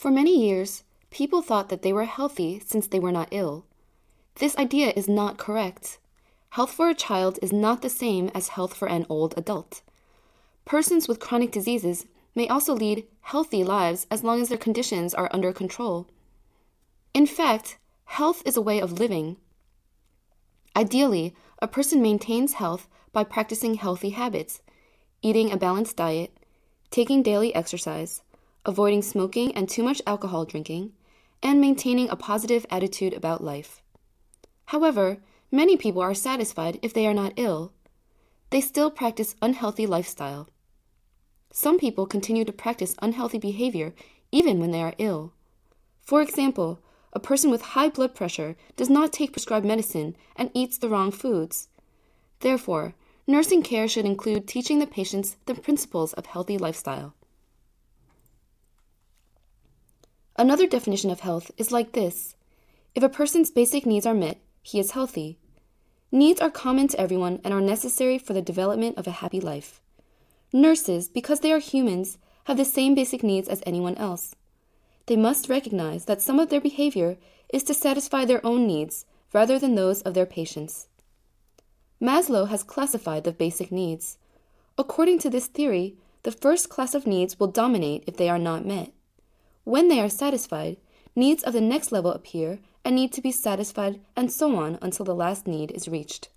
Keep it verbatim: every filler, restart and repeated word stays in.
For many years, people thought that they were healthy since they were not ill. This idea is not correct. Health for a child is not the same as health for an old adult. Persons with chronic diseases may also lead healthy lives as long as their conditions are under control. In fact, health is a way of living. Ideally, a person maintains health by practicing healthy habits, eating a balanced diet, taking daily exercise, avoiding smoking and too much alcohol drinking, and maintaining a positive attitude about life. However, many people are satisfied if they are not ill. They still practice unhealthy lifestyle. Some people continue to practice unhealthy behavior even when they are ill. For example, a person with high blood pressure does not take prescribed medicine and eats the wrong foods. Therefore, nursing care should include teaching the patients the principles of healthy lifestyle. Another definition of health is like this. If a person's basic needs are met, he is healthy. Needs are common to everyone and are necessary for the development of a happy life. Nurses, because they are humans, have the same basic needs as anyone else. They must recognize that some of their behavior is to satisfy their own needs rather than those of their patients. Maslow has classified the basic needs. According to this theory, the first class of needs will dominate if they are not met. When they are satisfied, needs of the next level appear and need to be satisfied, and so on until the last need is reached.